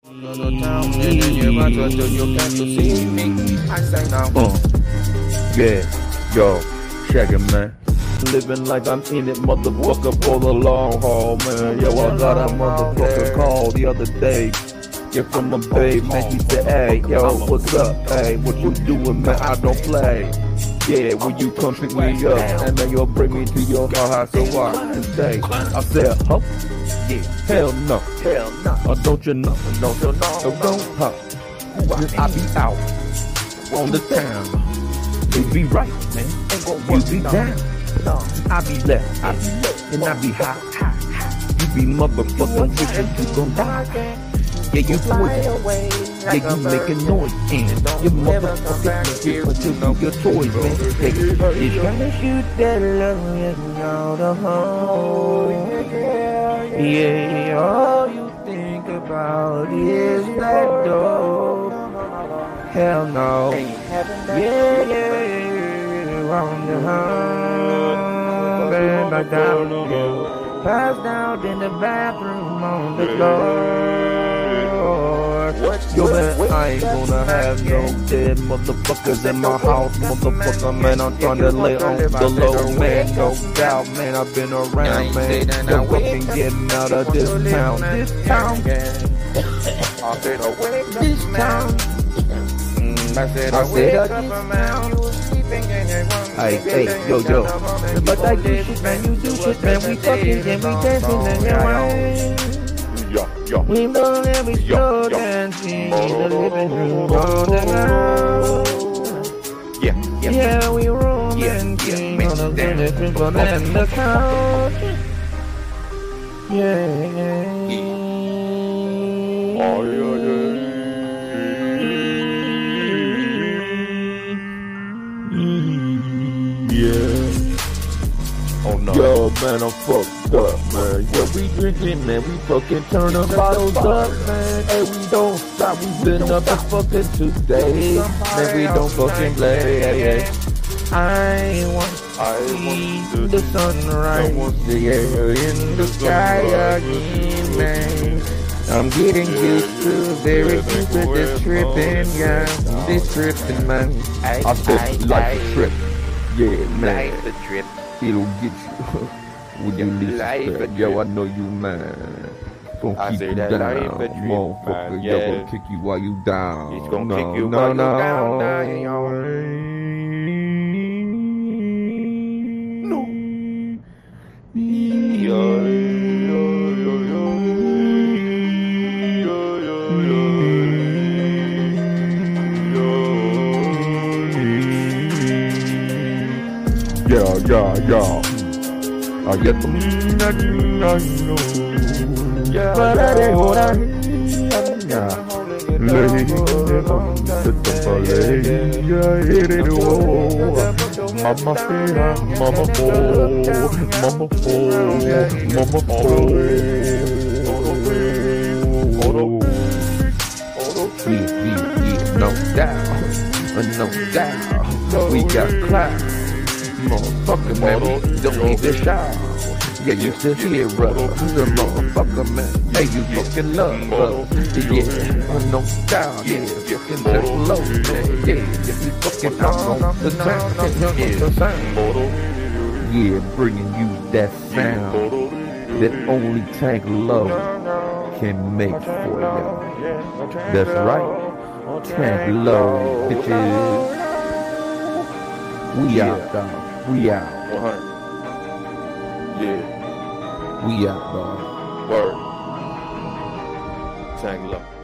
Yeah, yo, check it, man. Living like I'm in it, motherfucker, for the long haul, man. Yo, I got a motherfucker call the other day. Yeah, from a babe, man, she said, hey, yo, what's up, hey, what you doing, man, I don't play. Yeah, will you come pick me up, and then you'll bring me to your house so I can stay. I said, huh? Yeah, hell no, hell no. Oh, don't you know, don't you know, so don't, huh? I be out on the town. You be right, man, you be down. I be left, and I be high. You be motherfucking wishing you gon' die. Yeah, you poison. Yeah, you making noise, and you motherfucking here until you your toys, man. Hey, you gotta shoot that love and all the home. Yeah, all you think about is that door. Hell no. Yeah, on the home. Bend back down, pass down in the bathroom on the floor. Yo, man, I ain't gonna have no dead motherfuckers in my house, motherfucker, man. I'm trying to lay on the low, man. No doubt, man. I've been around, man. No fucking getting out of this town. This town, I've been away this town. I said hey, yo, but I do shit, man. You do shit, man. We fucking and we dancing and we know that we slow dancing in the living room on the ground. Yeah, we romancing on the living room and the couch. Yeah. Oh, yeah. Oh no. Yo, man, I'm fucked up, man. Yo, we drinking, man. We fucking turn the bottles up, man. Hey, we don't stop. We been up and fucking today. Man, we don't fucking play. I want to see the sunrise, in the sky again, man. I'm getting used to very deep with this tripping, yeah. This tripping, man. I said like a trip. Yeah, man. Like a trip. It'll get you when you listen. Yo, I know you, man. Gonna keep you down, motherfucker. Yo, gonna kick you while you down. He's gonna kick you while you down. No. Yeah. I get them. But I didn't hold on. Mama fair, mama no doubt, we got class. Motherfucker, man, we don't need this shout. Yeah, you still here, brother. The motherfucker, man. Hey, you fucking love, brother. Yeah, no doubt. Yeah, fucking just low, man. Yeah, you fucking out on the town. Yeah, bringing you that sound that only Tank Low can make for you. That's right. Tank Low, bitches. We out, dog. We out. 100. Yeah. We out, dog. Word. Tank Low.